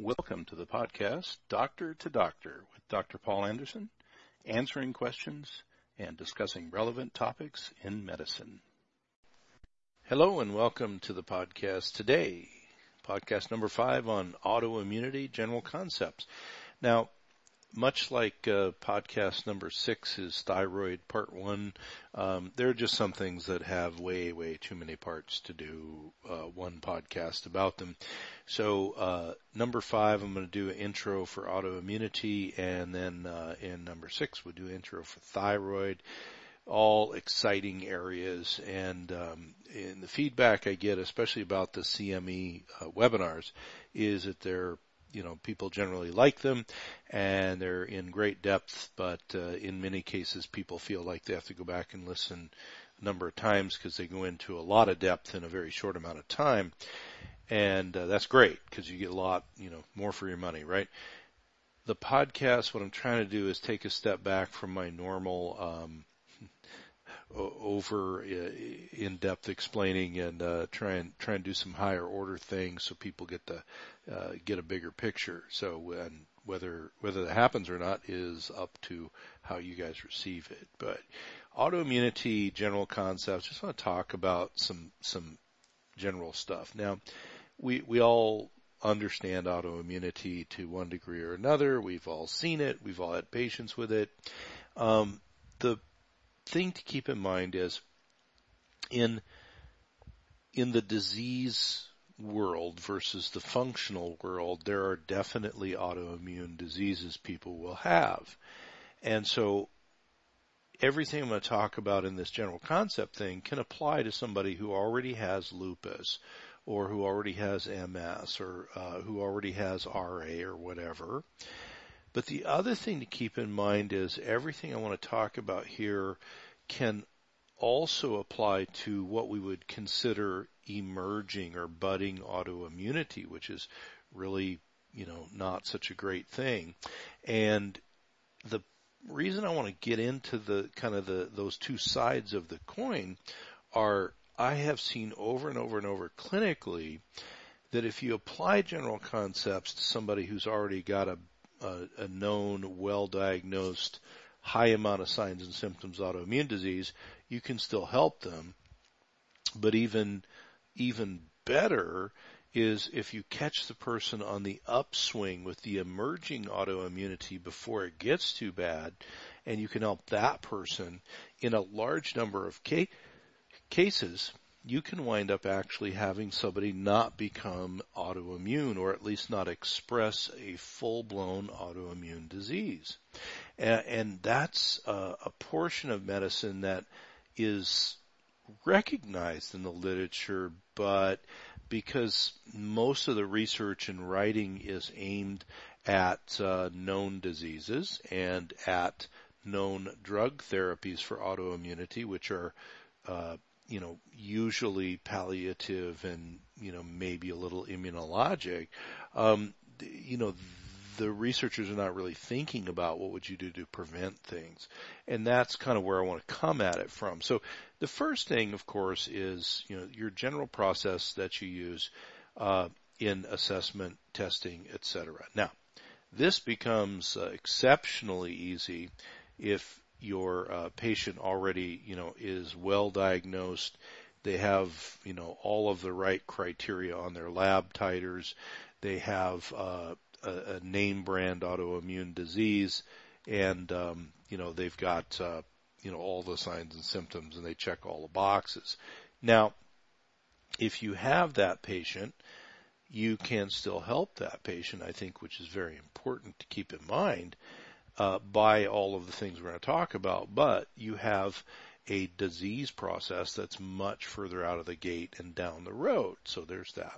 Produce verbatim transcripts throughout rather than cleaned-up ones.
Welcome to the podcast, Doctor to Doctor, with Doctor Paul Anderson, answering questions and discussing relevant topics in medicine. Hello and welcome to the podcast today, podcast number five on autoimmunity, general concepts. Now, much like uh, podcast number six is thyroid part one, um, there are just some things that have way, way too many parts to do uh, one podcast about them. So uh, number five, I'm going to do an intro for autoimmunity, and then uh, in number six, we'll do an intro for thyroid. All exciting areas, and um, in the feedback I get, especially about the C M E uh, webinars, is that they're You know, people generally like them, and they're in great depth, but uh, in many cases people feel like they have to go back and listen a number of times because they go into a lot of depth in a very short amount of time. And uh, that's great because you get a lot, you know, more for your money, right? The podcast, what I'm trying to do is take a step back from my normal um, over uh, in-depth explaining and uh, try and try and do some higher order things so people get to uh, get a bigger picture. So, and whether whether that happens or not is up to how you guys receive it. But autoimmunity, general concepts. Just want to talk about some some general stuff. Now, we we all understand autoimmunity to one degree or another. We've all seen it. We've all had patients with it. Um, the thing to keep in mind is in in the disease world versus the functional world, there are definitely autoimmune diseases people will have. And so everything I'm going to talk about in this general concept thing can apply to somebody who already has lupus or who already has M S or uh, who already has R A or whatever. But the other thing to keep in mind is everything I want to talk about here can also apply to what we would consider emerging or budding autoimmunity, which is really, you know, not such a great thing. And the reason I want to get into the kind of the those two sides of the coin are I have seen over and over and over clinically that if you apply general concepts to somebody who's already got a a, a known, well-diagnosed, high amount of signs and symptoms autoimmune disease, you can still help them. But even even better is if you catch the person on the upswing with the emerging autoimmunity before it gets too bad, and you can help that person in a large number of ca- cases, you can wind up actually having somebody not become autoimmune, or at least not express a full-blown autoimmune disease. And, and that's a, a portion of medicine that is recognized in the literature, but because most of the research and writing is aimed at uh, known diseases and at known drug therapies for autoimmunity, which are uh, you know, usually palliative and, you know, maybe a little immunologic, um, you know, the researchers are not really thinking about what would you do to prevent things. And that's kind of where I want to come at it from. So the first thing, of course, is, you know, your general process that you use uh, in assessment, testing, et cetera. Now, this becomes uh, exceptionally easy if your uh, patient already, you know, is well diagnosed. They have, you know, all of the right criteria on their lab titers. They have uh, a, a name brand autoimmune disease, and um, you know, they've got, uh, you know, all the signs and symptoms, and they check all the boxes. Now, if you have that patient, you can still help that patient, I think, which is very important to keep in mind. Uh, by all of the things we're going to talk about, but you have a disease process that's much further out of the gate and down the road. So there's that.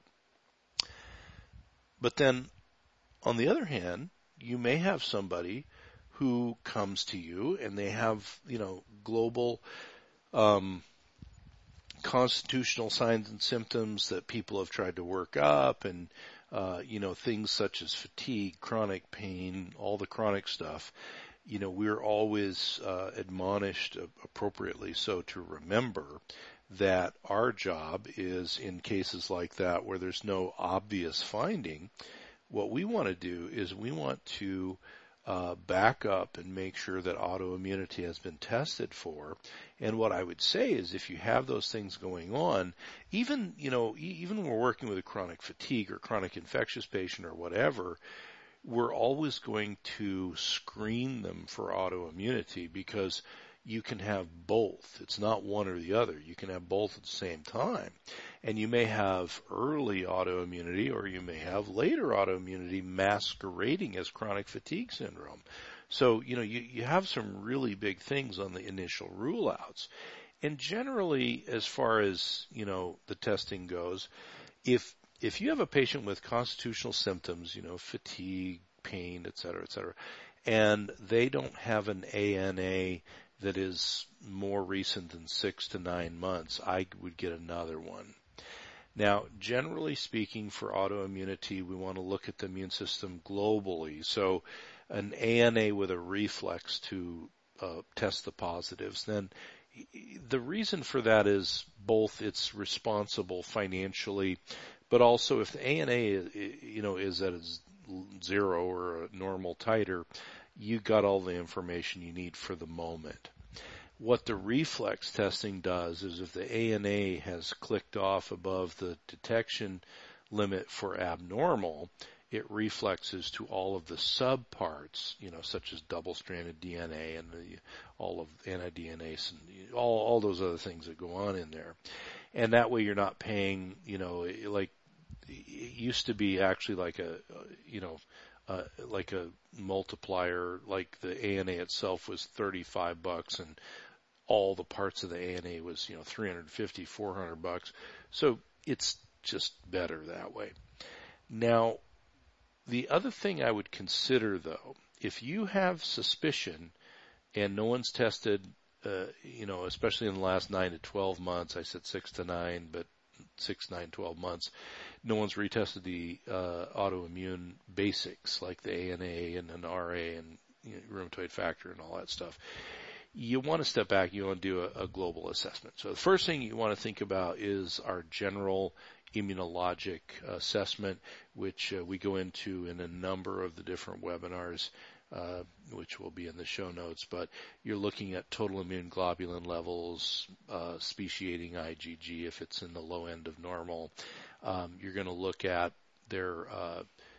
But then, on the other hand, you may have somebody who comes to you and they have, you know, global um, constitutional signs and symptoms that people have tried to work up, and Uh, you know, things such as fatigue, chronic pain, all the chronic stuff. You know, we're always uh, admonished uh, appropriately so to remember that our job is, in cases like that where there's no obvious finding, What we want to do is we want to uh, back up and make sure that autoimmunity has been tested for. And what I would say is if you have those things going on, even, you know, even when we're working with a chronic fatigue or chronic infectious patient or whatever, we're always going to screen them for autoimmunity because you can have both. It's not one or the other. You can have both at the same time. And you may have early autoimmunity or you may have later autoimmunity masquerading as chronic fatigue syndrome. So, you know, you, you have some really big things on the initial rule outs. And generally, as far as, you know, the testing goes, if if you have a patient with constitutional symptoms, you know, fatigue, pain, et cetera, et cetera, and they don't have an A N A that is more recent than six to nine months, I would get another one. Now, generally speaking, for autoimmunity, we want to look at the immune system globally. So an A N A with a reflex to uh, test the positives. Then the reason for that is both it's responsible financially, but also if the A N A, you know, is at a zero or a normal titer, you got all the information you need for the moment. What the reflex testing does is if the A N A has clicked off above the detection limit for abnormal, it reflexes to all of the subparts, you know, such as double-stranded D N A and the, all of anti-D N A and all, all those other things that go on in there. And that way you're not paying, you know, like it used to be actually like a, you know, uh, like a multiplier, like the A N A itself was thirty-five bucks and all the parts of the A N A was, you know, three hundred fifty, four hundred bucks. So it's just better that way. Now, the other thing I would consider, though, if you have suspicion and no one's tested, uh, you know, especially in the last nine to twelve months, I said six to nine, but six, nine, twelve months, no one's retested the uh, autoimmune basics like the A N A and an R A and you know, rheumatoid factor and all that stuff. You want to step back. You want to do a, a global assessment. So the first thing you want to think about is our general immunologic assessment, which uh, we go into in a number of the different webinars, uh, which will be in the show notes. But you're looking at total immune globulin levels, uh, speciating IgG if it's in the low end of normal. Um, you're going to look at their uh,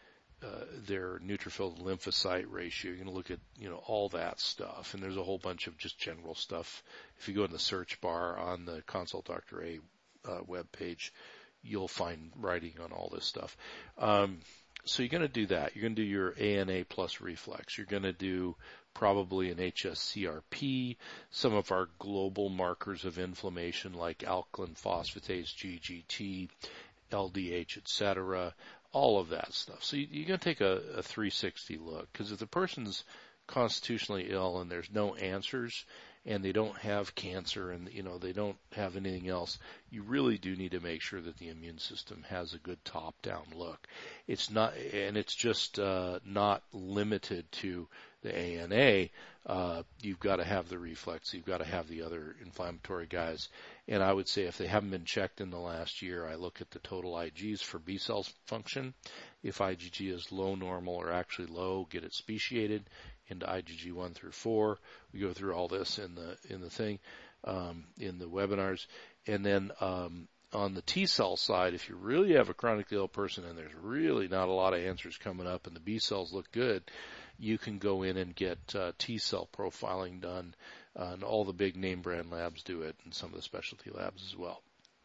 uh, their neutrophil lymphocyte ratio. You're going to look at, you know, all that stuff. And there's a whole bunch of just general stuff. If you go in the search bar on the Consult Doctor A uh, webpage, you'll find writing on all this stuff. Um, so you're going to do that. You're going to do your A N A plus reflex. You're going to do probably an H S C R P, some of our global markers of inflammation like alkaline phosphatase, G G T, L D H, et cetera, all of that stuff. So you, you're going to take a, a three sixty look, because if the person's constitutionally ill and there's no answers and they don't have cancer and, you know, they don't have anything else, you really do need to make sure that the immune system has a good top-down look. It's not, and it's just uh, not limited to the A N A. Uh, you've got to have the reflex. You've got to have the other inflammatory guys. And I would say if they haven't been checked in the last year, I look at the total I Gs for B cell function. If IgG is low, normal, or actually low, get it speciated into IgG one through four. We go through all this in the in the thing, um, in the webinars. And then um, on the T cell side, if you really have a chronically ill person and there's really not a lot of answers coming up and the B cells look good, you can go in and get uh, T cell profiling done. Uh, and all the big name brand labs do it, and some of the specialty labs as well.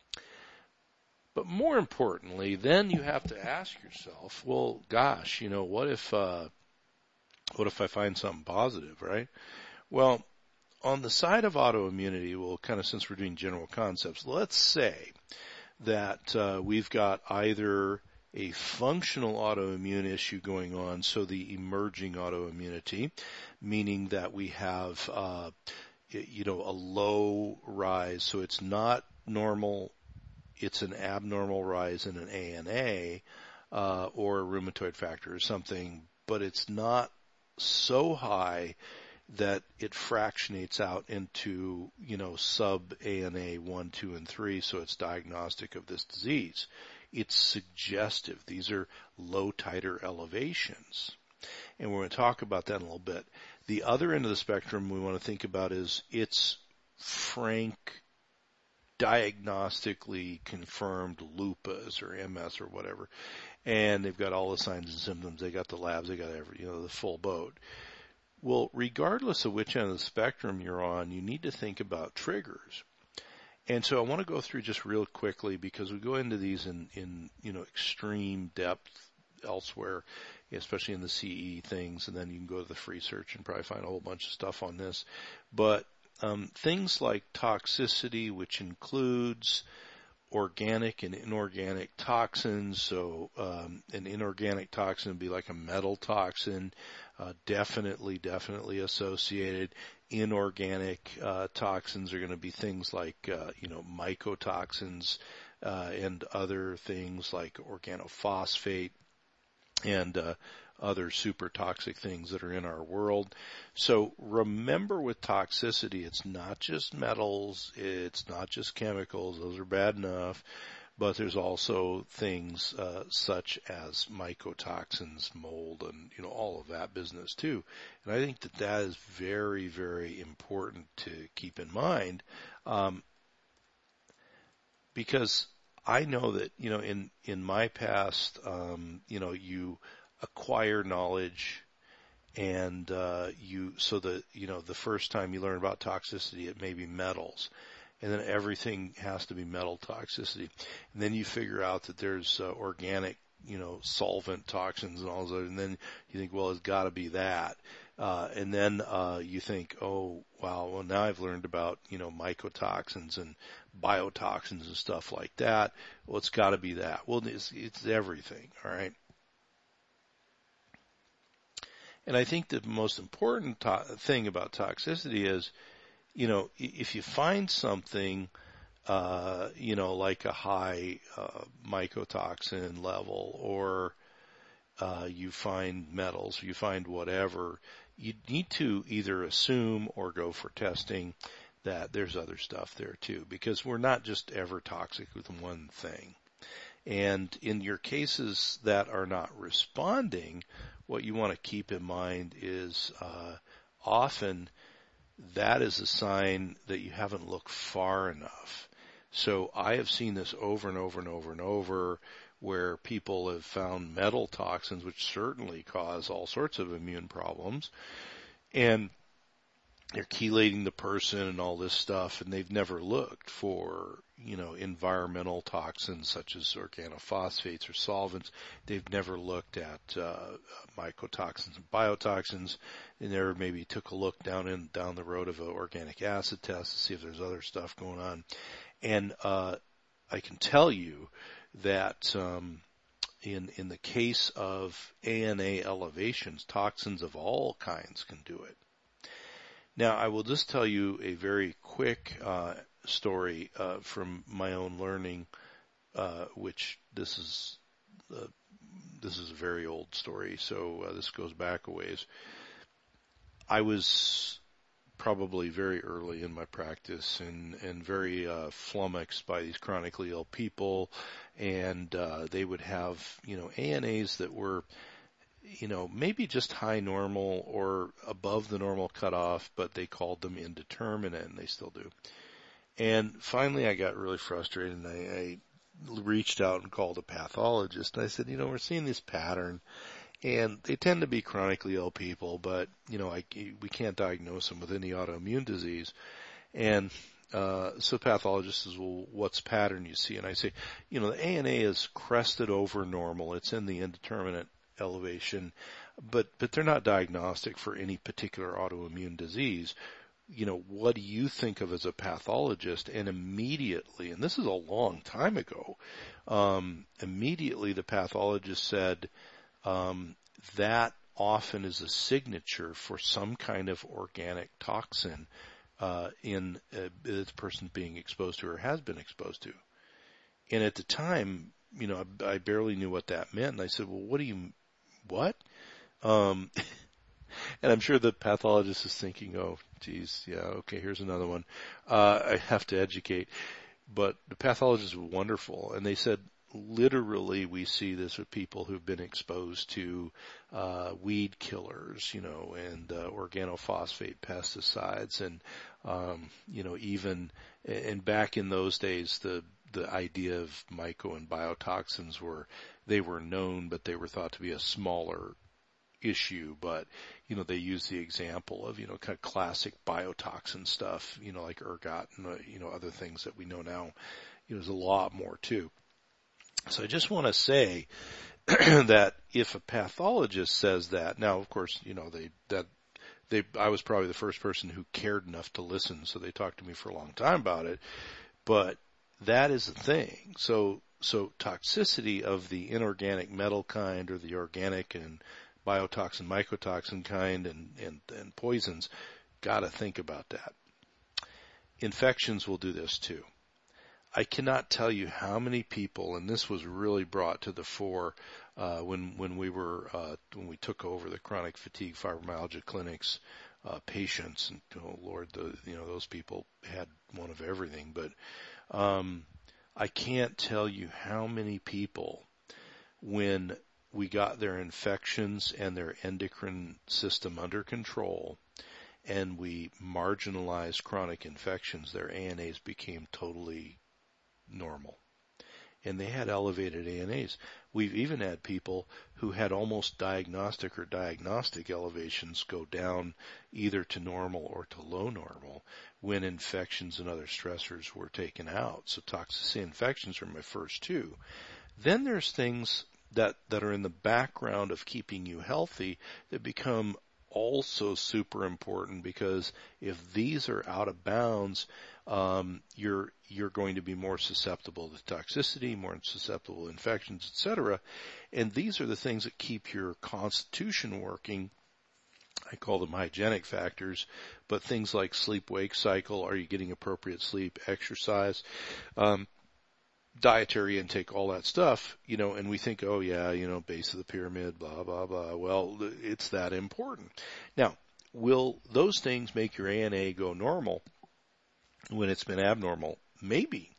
But more importantly, then you have to ask yourself, well, gosh, you know, what if uh, what if I find something positive, right? Well, on the side of autoimmunity, well, kind of since we're doing general concepts, let's say that uh, we've got either a functional autoimmune issue going on, so the emerging autoimmunity, meaning that we have, uh, you know, a low rise, so it's not normal, it's an abnormal rise in an A N A uh, or a rheumatoid factor or something, but it's not so high that it fractionates out into, you know, sub-A N A one, two, and three, so it's diagnostic of this disease. it's suggestive. These are low titer elevations. And we're going to talk about that in a little bit. The other end of the spectrum we want to think about is it's frank, diagnostically confirmed lupus or M S or whatever. And they've got all the signs and symptoms. They got the labs. They got every, you know, the full boat. Well, regardless of which end of the spectrum you're on, you need to think about triggers. And so I want to go through just real quickly because we go into these in, in you know, extreme depth elsewhere, especially in the C E things, and then you can go to the free search and probably find a whole bunch of stuff on this. But um, things like toxicity, which includes organic and inorganic toxins. So um, an inorganic toxin would be like a metal toxin, uh, definitely, definitely associated. Inorganic uh, toxins are going to be things like, uh, you know, mycotoxins uh, and other things like organophosphate and uh, other super toxic things that are in our world. So remember with toxicity, it's not just metals, it's not just chemicals, those are bad enough, but there's also things uh, such as mycotoxins, mold, and you know all of that business too. And I think that that is very, very important to keep in mind, um, because I know that you know in in my past, um, you know you acquire knowledge, and uh, you so that you know the first time you learn about toxicity, it may be metals. And then everything has to be metal toxicity. And then you figure out that there's uh, organic, you know, solvent toxins and all those, and then you think, well, it's got to be that. Uh, and then uh, you think, oh, wow, well, now I've learned about, you know, mycotoxins and biotoxins and stuff like that. Well, it's got to be that. Well, it's, it's everything, all right? And I think the most important to- thing about toxicity is, you know, if you find something, uh, you know, like a high uh, mycotoxin level, or uh, you find metals, you find whatever, you need to either assume or go for testing that there's other stuff there too, because we're not just ever toxic with one thing. And in your cases that are not responding, what you want to keep in mind is uh, often that is a sign that you haven't looked far enough. So I have seen this over and over and over and over where people have found metal toxins, which certainly cause all sorts of immune problems, and they're chelating the person and all this stuff, and they've never looked for, you know, environmental toxins such as organophosphates or solvents. They've never looked at uh, mycotoxins and biotoxins. They never maybe took a look down in down the road of an organic acid test to see if there's other stuff going on. And uh, I can tell you that um, in in the case of A N A elevations, toxins of all kinds can do it. Now, I will just tell you a very quick uh, story uh, from my own learning, uh, which this is uh, this is a very old story, so uh, this goes back a ways. I was probably very early in my practice and, and very uh, flummoxed by these chronically ill people, and uh, they would have, you know, A N As that were, you know, maybe just high normal or above the normal cutoff, but they called them indeterminate, and they still do. And finally I got really frustrated, and I, I reached out and called a pathologist, and I said, you know, we're seeing this pattern, and they tend to be chronically ill people, but, you know, I, we can't diagnose them with any autoimmune disease. And uh, so the pathologist says, well, what's pattern you see? And I say, you know, the A N A is crested over normal. It's in the indeterminate elevation, but but they're not diagnostic for any particular autoimmune disease. You know, what do you think of as a pathologist? And immediately, and this is a long time ago, um, immediately the pathologist said um, that often is a signature for some kind of organic toxin uh, in uh, the person being exposed to or has been exposed to. And at the time, you know, I, I barely knew what that meant. And I said, well, what do you What? Um, and I'm sure the pathologist is thinking, oh, geez, yeah, okay, here's another one. Uh, I have to educate. But the pathologist was wonderful. And they said, literally we see this with people who've been exposed to uh, weed killers, you know, and uh, organophosphate pesticides, and um, you know, even and back in those days, the the idea of myco and biotoxins were they were known, but they were thought to be a smaller issue. But you know, they use the example of, you know, kind of classic biotoxin stuff, you know, like ergot and uh, you know, other things that we know now. You know, there's a lot more too. So I just want to say that if a pathologist says that, now of course, you know, they that they I was probably the first person who cared enough to listen, so they talked to me for a long time about it. But that is the thing. So so toxicity of the inorganic metal kind or the organic and biotoxin, mycotoxin kind and, and, and poisons, got to think about that. Infections will do this too. I cannot tell you how many people, and this was really brought to the fore uh, when when we were uh, when we took over the chronic fatigue fibromyalgia clinics, uh, patients, and oh Lord, the you know those people had one of everything. But um, I can't tell you how many people, when we got their infections and their endocrine system under control, and we marginalized chronic infections, their A N As became totally normal. And they had elevated A N As. We've even had people who had almost diagnostic or diagnostic elevations go down either to normal or to low normal when infections and other stressors were taken out. So toxicity infections are my first two. Then there's things that, that are in the background of keeping you healthy that become also super important, because if these are out of bounds, um, you're you're going to be more susceptible to toxicity, more susceptible to infections, et cetera. And these are the things that keep your constitution working. I call them hygienic factors, but things like sleep-wake cycle, are you getting appropriate sleep, exercise, um, dietary intake, all that stuff, you know, and we think, oh yeah, you know, base of the pyramid, blah, blah, blah. Well, it's that important. Now, will those things make your A N A go normal when it's been abnormal? Maybe.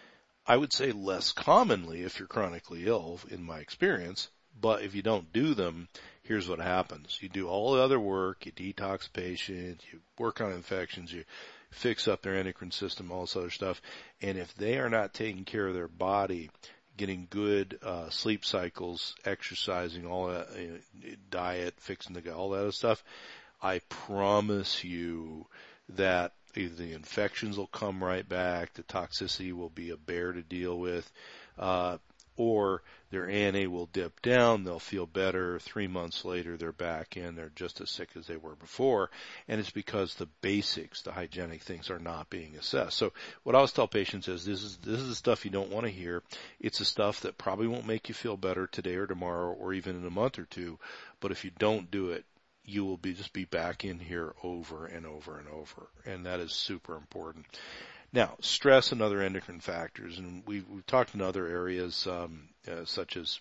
I would say less commonly if you're chronically ill, in my experience, but if you don't do them, here's what happens. You do all the other work, you detox the patient, you work on infections, you fix up their endocrine system, all this other stuff. And if they are not taking care of their body, getting good uh, sleep cycles, exercising, all that, uh, diet, fixing the gut, all that other stuff, I promise you that either the infections will come right back, the toxicity will be a bear to deal with, uh, or their A N A will dip down, they'll feel better, three months later they're back in, they're just as sick as they were before, and it's because the basics, the hygienic things, are not being assessed. So what I always tell patients is, this is this is the stuff you don't want to hear. It's the stuff that probably won't make you feel better today or tomorrow or even in a month or two, but if you don't do it, you will be just be back in here over and over and over, and that is super important. Now, stress and other endocrine factors, and we've, we've talked in other areas, um, uh, such as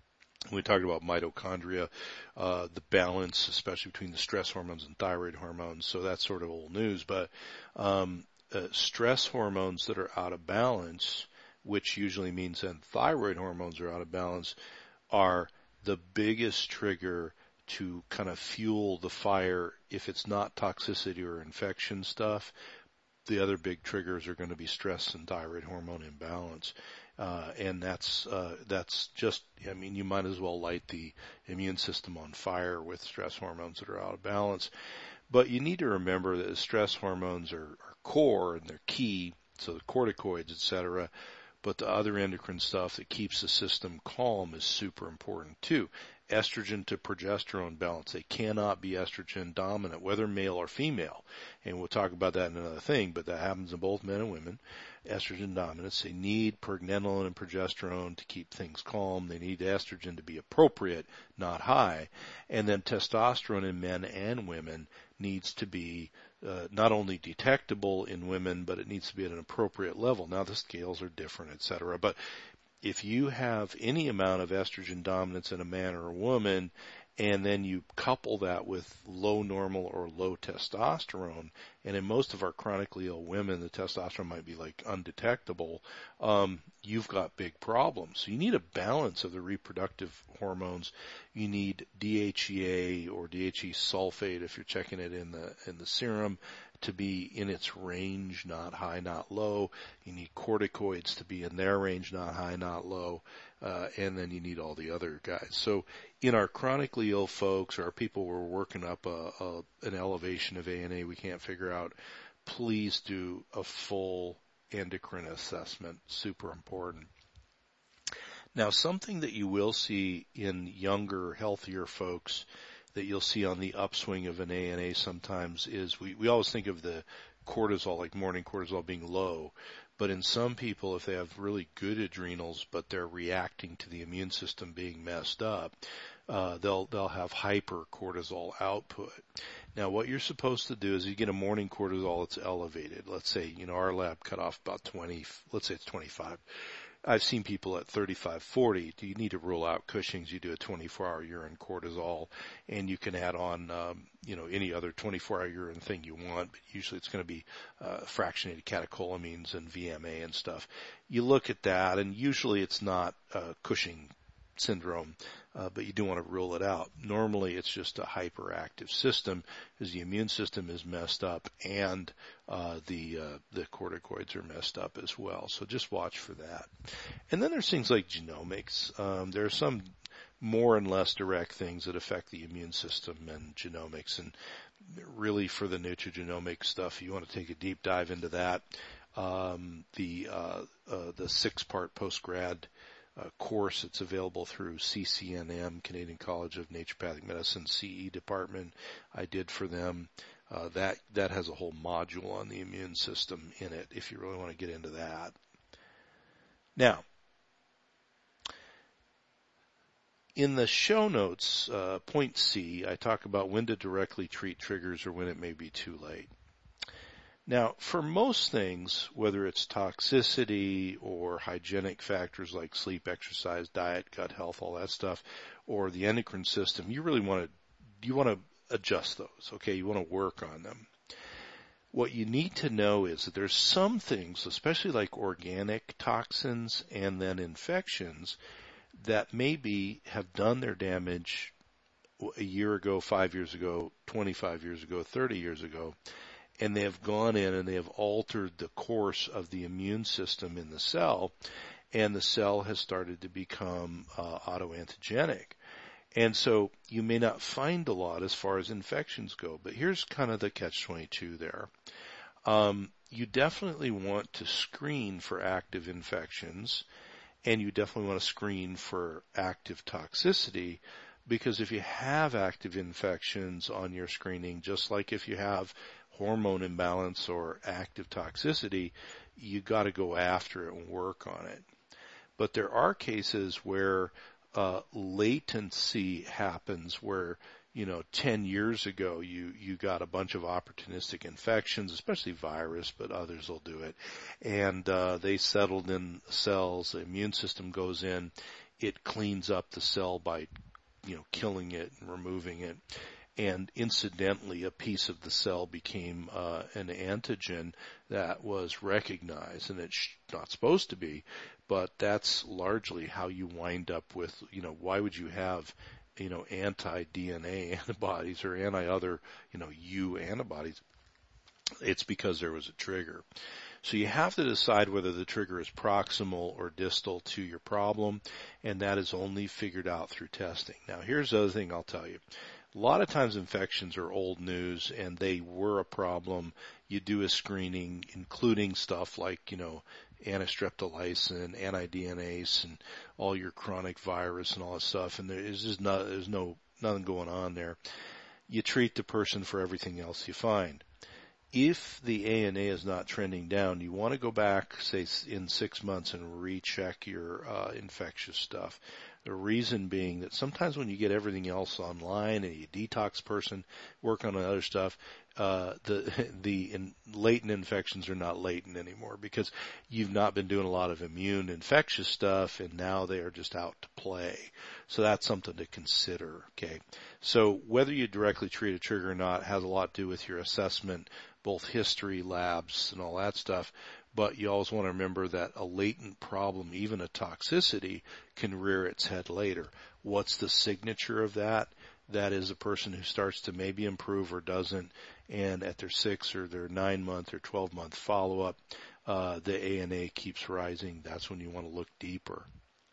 we talked about mitochondria, uh, the balance, especially between the stress hormones and thyroid hormones. So that's sort of old news. But um, uh, stress hormones that are out of balance, which usually means then thyroid hormones are out of balance, are the biggest trigger to kind of fuel the fire if it's not toxicity or infection stuff. The other big triggers are going to be stress and thyroid hormone imbalance. Uh, and that's, uh, that's just, I mean, you might as well light the immune system on fire with stress hormones that are out of balance. But you need to remember that the stress hormones are, are core and they're key, so the corticoids, et cetera. But the other endocrine stuff that keeps the system calm is super important too. Estrogen to progesterone balance. They cannot be estrogen dominant, whether male or female. And we'll talk about that in another thing, but that happens in both men and women. Estrogen dominance. They need pregnenolone and progesterone to keep things calm. They need estrogen to be appropriate, not high. And then testosterone in men and women needs to be uh, not only detectable in women, but it needs to be at an appropriate level. Now the scales are different, et cetera. But if you have any amount of estrogen dominance in a man or a woman, and then you couple that with low normal or low testosterone, and in most of our chronically ill women, the testosterone might be like undetectable, um, you've got big problems. So you need a balance of the reproductive hormones. You need D H E A or D H E sulfate if you're checking it in the in the serum to be in its range, not high, not low. You need corticoids to be in their range, not high, not low. Uh, and then you need all the other guys. So in our chronically ill folks or our people who are working up a, a, an elevation of A N A we can't figure out, please do a full endocrine assessment. Super important. Now, something that you will see in younger, healthier folks that you'll see on the upswing of an A N A sometimes is we, we always think of the cortisol, like morning cortisol being low. But in some people, if they have really good adrenals, but they're reacting to the immune system being messed up, uh, they'll they'll have hypercortisol output. Now, what you're supposed to do is you get a morning cortisol that's elevated. Let's say, you know, our lab cut off about twenty, let's say it's twenty-five. I've seen people at thirty-five, forty. Do you need to rule out Cushing's? You do a twenty-four hour urine cortisol, and you can add on, um, you know, any other twenty-four hour urine thing you want. But usually, it's going to be uh, fractionated catecholamines and V M A and stuff. You look at that, and usually it's not uh, Cushing syndrome, uh, but you do want to rule it out. Normally, it's just a hyperactive system, because the immune system is messed up and uh, the uh, the corticoids are messed up as well. So just watch for that. And then there's things like genomics. Um, there are some more and less direct things that affect the immune system and genomics. And really, for the nutrigenomics stuff, you want to take a deep dive into that. Um, the uh, uh, the six-part post-grad Uh, course. It's available through C C N M, Canadian College of Naturopathic Medicine, C E department. I did for them. Uh, that that has a whole module on the immune system in it, if you really want to get into that. Now, in the show notes, uh, point C, I talk about when to directly treat triggers or when it may be too late. Now, for most things, whether it's toxicity or hygienic factors like sleep, exercise, diet, gut health, all that stuff, or the endocrine system, you really want to you want to adjust those, okay? You want to work on them. What you need to know is that there's some things, especially like organic toxins and then infections, that maybe have done their damage a year ago, five years ago, twenty-five years ago, thirty years ago, and they have gone in and they have altered the course of the immune system in the cell, and the cell has started to become uh, autoantigenic. And so you may not find a lot as far as infections go, but here's kind of the catch twenty-two there. Um, you definitely want to screen for active infections, and you definitely want to screen for active toxicity, because if you have active infections on your screening, just like if you have hormone imbalance or active toxicity, you got to go after it and work on it. But there are cases where uh, latency happens, where, you know, ten years ago you, you got a bunch of opportunistic infections, especially virus, but others will do it, and uh, they settled in cells. The immune system goes in, it cleans up the cell by, you know, killing it and removing it. And incidentally, a piece of the cell became uh, an antigen that was recognized, and it's not supposed to be, but that's largely how you wind up with, you know, why would you have, you know, anti-D N A antibodies or anti-other, you know, U antibodies? It's because there was a trigger. So you have to decide whether the trigger is proximal or distal to your problem, and that is only figured out through testing. Now, here's the other thing I'll tell you. A lot of times infections are old news, and they were a problem. You do a screening, including stuff like, you know, anastreptolysin, anti-D N A S, and all your chronic virus and all that stuff, and there's just no, there's no nothing going on there. You treat the person for everything else you find. If the A N A is not trending down, you want to go back, say, in six months and recheck your uh, infectious stuff. The reason being that sometimes when you get everything else online and you detox person, work on other stuff, uh, the the in, latent infections are not latent anymore because you've not been doing a lot of immune infectious stuff, and now they are just out to play. So that's something to consider. Okay, so whether you directly treat a trigger or not has a lot to do with your assessment, both history, labs, and all that stuff. But you always want to remember that a latent problem, even a toxicity, can rear its head later. What's the signature of that? That is a person who starts to maybe improve or doesn't, and at their six or their nine month or twelve month follow up, uh, the A N A keeps rising. That's when you want to look deeper.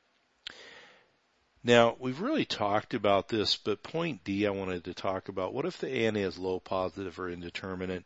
Now, we've really talked about this, but point D I wanted to talk about, what if the A N A is low, positive, or indeterminate?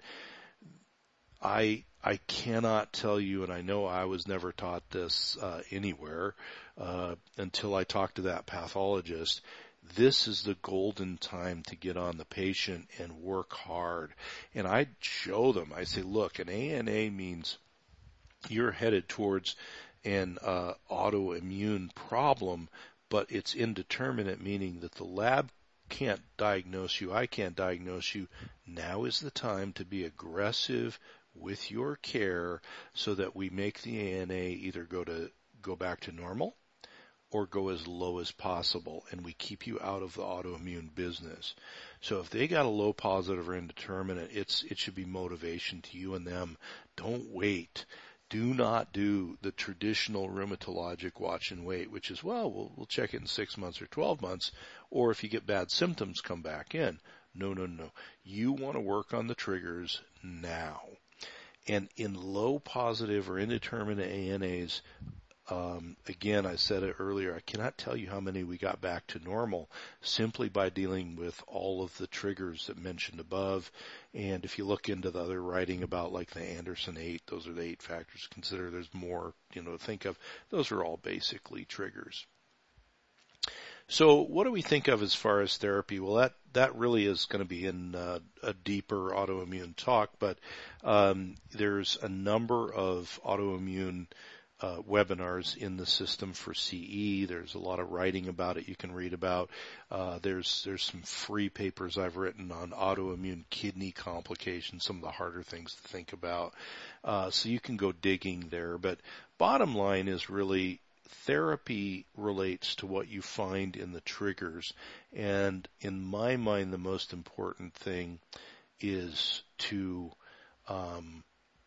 I I cannot tell you, and I know I was never taught this uh, anywhere uh, until I talked to that pathologist. This is the golden time to get on the patient and work hard. And I show them, I say, look, an A N A means you're headed towards an uh, autoimmune problem, but it's indeterminate, meaning that the lab can't diagnose you, I can't diagnose you. Now is the time to be aggressive with your care so that we make the A N A either go to go back to normal or go as low as possible, and we keep you out of the autoimmune business. So if they got a low, positive, or indeterminate, it's it should be motivation to you and them. Don't wait. Do not do the traditional rheumatologic watch and wait, which is, well, we'll, we'll check it in six months or twelve months, or if you get bad symptoms, come back in. No, no, no. You want to work on the triggers now. And in low, positive, or indeterminate A N As, um, again, I said it earlier, I cannot tell you how many we got back to normal simply by dealing with all of the triggers that mentioned above. And if you look into the other writing about like the Anderson eight, those are the eight factors to consider. There's more, you know, to think of. Those are all basically triggers. So what do we think of as far as therapy? Well, that, that really is going to be in uh, a deeper autoimmune talk, but um, there's a number of autoimmune Uh, webinars in the system for C E. There's a lot of writing about it you can read about. Uh, there's there's some free papers I've written on autoimmune kidney complications, some of the harder things to think about. Uh, so you can go digging there. But bottom line is really therapy relates to what you find in the triggers. And in my mind, the most important thing is to um,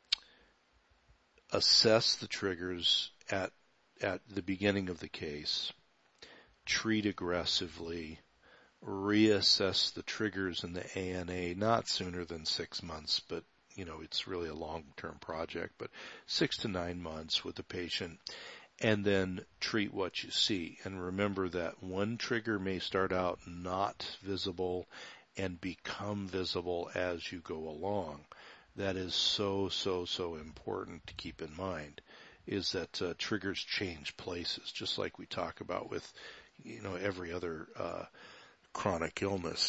assess the triggers at at the beginning of the case, treat aggressively, reassess the triggers in the A N A not sooner than six months, but you know it's really a long-term project, but six to nine months with the patient, and then treat what you see. And remember that one trigger may start out not visible and become visible as you go along. That is so, so, so important to keep in mind, is that uh, triggers change places, just like we talk about with, you know, every other uh, chronic illness.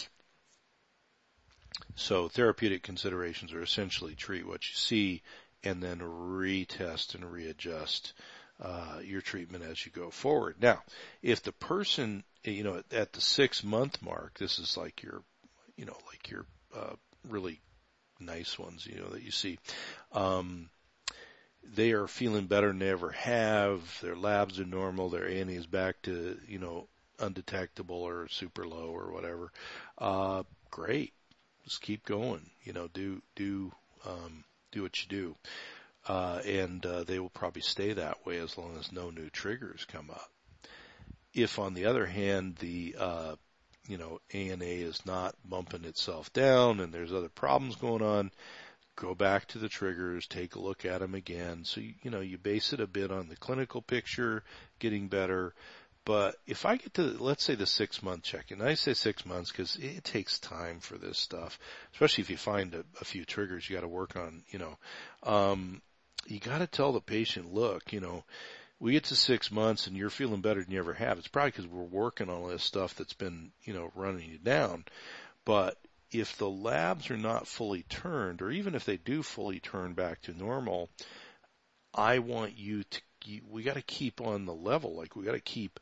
So therapeutic considerations are essentially treat what you see and then retest and readjust uh, your treatment as you go forward. Now, if the person, you know, at the six month mark, this is like your, you know, like your uh, really nice ones, you know, that you see. Um, they are feeling better than they ever have. Their labs are normal. Their A N A is back to, you know, undetectable or super low or whatever. Uh, great. Just keep going. You know, do, do, um, do what you do. Uh, and, uh, they will probably stay that way as long as no new triggers come up. If on the other hand, the, uh, you know, A N A is not bumping itself down and there's other problems going on, go back to the triggers, take a look at them again. So, you, you know, you base it a bit on the clinical picture, getting better. But if I get to, let's say, the six-month check-in, I say six months because it takes time for this stuff, especially if you find a, a few triggers you got to work on, you know. Um, you got to tell the patient, look, you know, we get to six months and you're feeling better than you ever have. It's probably because we're working on all this stuff that's been, you know, running you down. But if the labs are not fully turned, or even if they do fully turn back to normal, I want you to, we got to keep on the level. Like we got to keep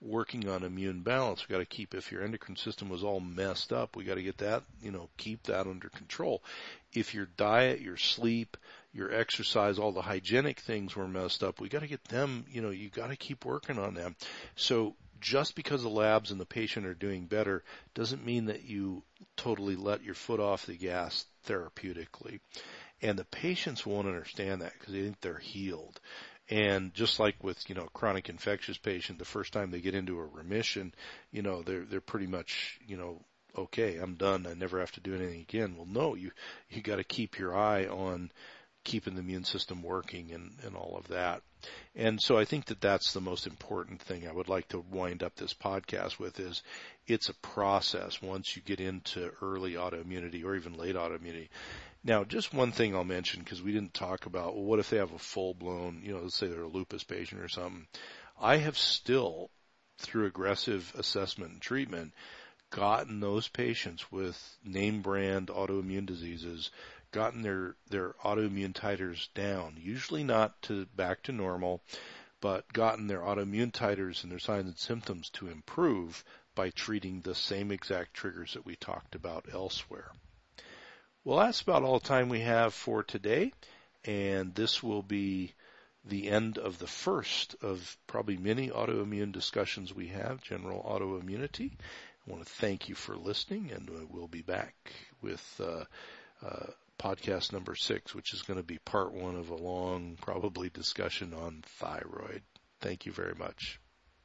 working on immune balance. We got to keep, if your endocrine system was all messed up, we got to get that, you know, keep that under control. If your diet, your sleep, your exercise, all the hygienic things were messed up, we got to get them, you know, you got to keep working on them. So just because the labs and the patient are doing better doesn't mean that you totally let your foot off the gas therapeutically. And the patients won't understand that because they think they're healed. And just like with, you know, chronic infectious patient, the first time they get into a remission, you know, they're, they're pretty much, you know, okay, I'm done. I never have to do anything again. Well, no, you, you got to keep your eye on keeping the immune system working and, and all of that. And so I think that that's the most important thing I would like to wind up this podcast with is it's a process once you get into early autoimmunity or even late autoimmunity. Now, just one thing I'll mention, because we didn't talk about, well, what if they have a full-blown, you know, let's say they're a lupus patient or something. I have still, through aggressive assessment and treatment, gotten those patients with name brand autoimmune diseases, gotten their, their autoimmune titers down, usually not to back to normal, but gotten their autoimmune titers and their signs and symptoms to improve by treating the same exact triggers that we talked about elsewhere. Well, that's about all the time we have for today, and this will be the end of the first of probably many autoimmune discussions we have, general autoimmunity. I want to thank you for listening, and we'll be back with uh, uh, podcast number six, which is going to be part one of a long, probably discussion on thyroid. Thank you very much.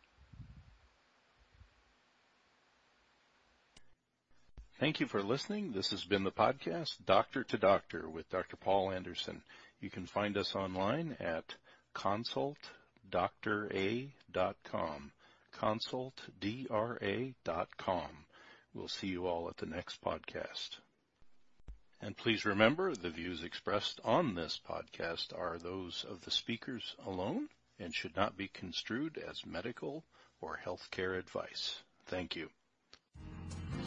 Thank you for listening. This has been the podcast, Doctor to Doctor, with Doctor Paul Anderson. You can find us online at consult doctor a dot com, consult d r a dot com. We'll see you all at the next podcast. And please remember, the views expressed on this podcast are those of the speakers alone and should not be construed as medical or healthcare advice. Thank you.